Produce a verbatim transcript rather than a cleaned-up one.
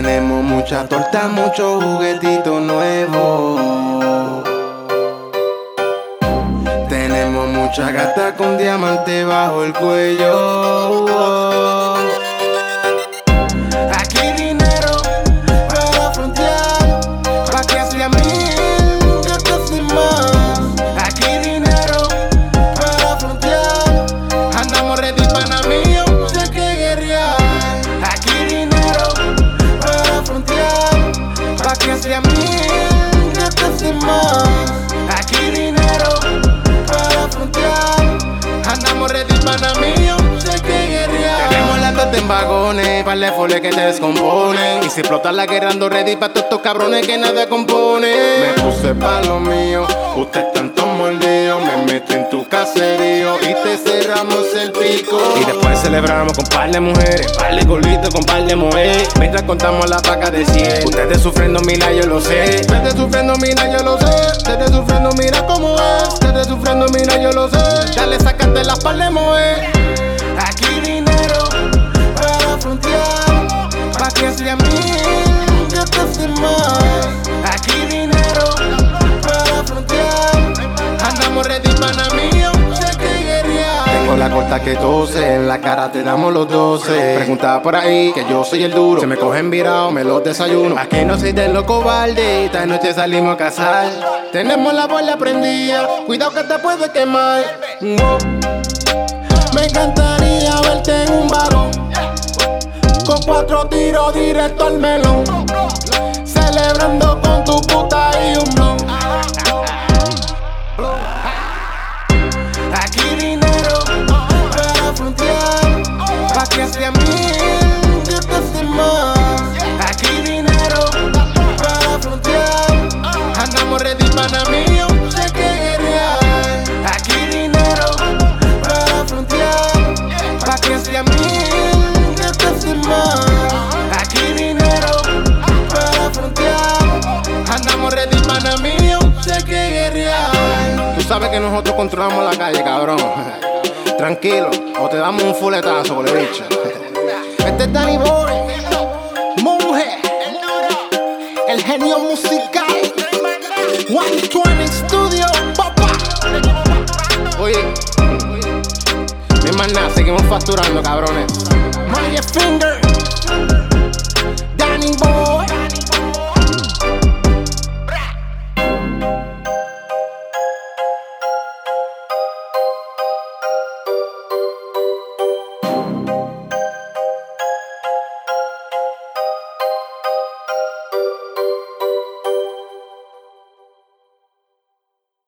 Tenemos mucha torta, muchos juguetitos nuevos. Tenemos mucha gata con diamante bajo el cuello. Aquí dinero para frontear, pa' que sea mil, gatos y más. Aquí dinero para frontear, andamos ready pana mío, sé que guerrear. Aquí dinero para frontear, pa' que sea mil, gatos y más. Aquí dinero para frontear, andamos ready pana mío, sé que guerrear. Tenemos la torta en vagones, par de fole que te descomponen. Y si explota la guerra ando ready pa' todos estos cabrones que nada componen. Me puse pa' lo mío, usted tanto mordido. Me metí en tu caserío y te cerramos el pico. Y después celebramos con par de mujeres, par de golitos con par de mujeres. Mientras contamos la paca de cien. Ustedes sufriendo, mira, yo lo sé. Ustedes sufriendo, mira, yo lo sé. Ustedes sufriendo, mira cómo es. Ustedes sufriendo, mira, yo lo sé. Dale, sácate las par de mujeres. Aquí dinero para frontear, pa' que sea mil, gatos y más. Aquí dinero para frontear, andamos ready pana mío, sé que guerrear. Tengo la corta que tose, en la cara te damos los doce. Preguntaba por ahí que yo soy el duro, se me cogen virado, me los desayuno. Aquí no soy de los cobardes, esta noche salimos a cazar. Tenemos la bola prendida, cuidado que te puede quemar. Wow. Me encantaría verte en un varón, con cuatro tiros directo al melón, celebrando con tu puta y un blon. Aquí dinero para frontear, pa' que sea mil, gatos y más. Aquí dinero para frontear, andamos ready pana mío, sé que guerrear. Aquí dinero para frontear, pa' que sea mil, gatos y más. Aquí dinero para frontear, andamos ready pana mío, sé que guerrear. Tú sabes que nosotros controlamos la calle, cabrón. Tranquilo, o te damos un fuletazo, por el bicho. Este es Danny Boy, Monje, el genio musical. ciento veinte Studio, papá. Oye, mi hermana, seguimos facturando, cabrones. Magic Finger, Danny Boy.